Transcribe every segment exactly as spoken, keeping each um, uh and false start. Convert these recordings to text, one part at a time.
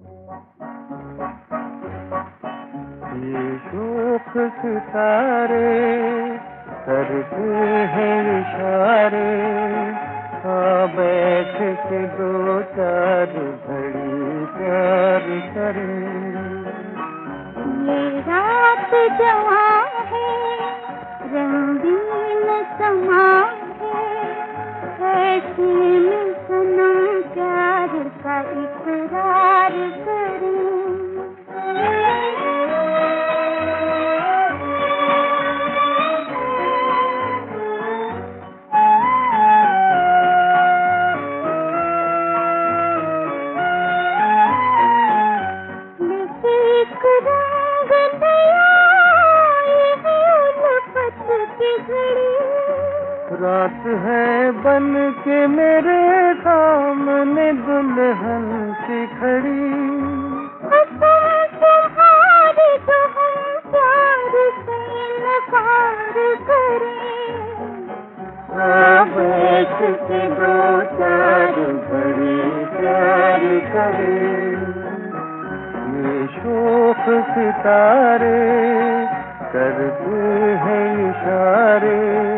ये शोख सितारे करते हैं इशारे, हाँ बैठ के दो चार घड़ी प्यार करें। ये रात जवां है, रंगीन समा है, ऐसे में सनम प्यार का इकरार करें। रात है बन के मेरे सामने दुल्हन सी खड़ी, तुम्हारे तो हम प्यार से इनकार करें। बैठ के दो चार घड़ी प्यार करें। ये शोख सितारे करते हैं इशारे,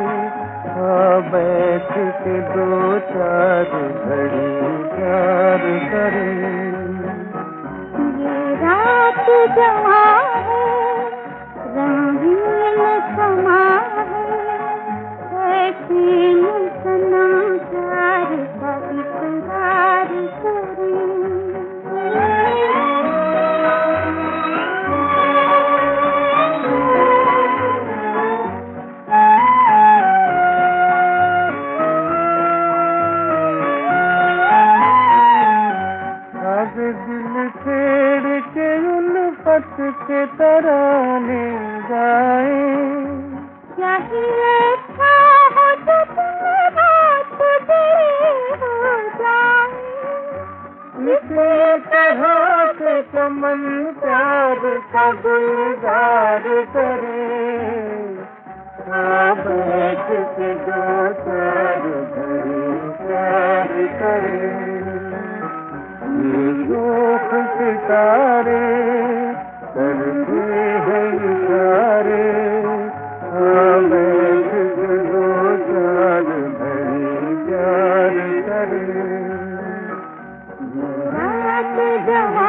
बैठ के दो चार घड़ी प्यार करें। ये रात जवां है, रंगीन समा है, ऐसे में सनम प्यार का इकरार करें। दिल छेड़ के उल्फत के तराने गाए, चाहिए अच्छा हो तो तुम रात तेरे हो जाए। इसी तरह से चमन प्यार का गुलजार करे, बैठ के दो चार घड़ी प्यार करे। ये शोख सितारे करते हैं इशारे, बैठ के दो चार घड़ी प्यार करें। रात जवां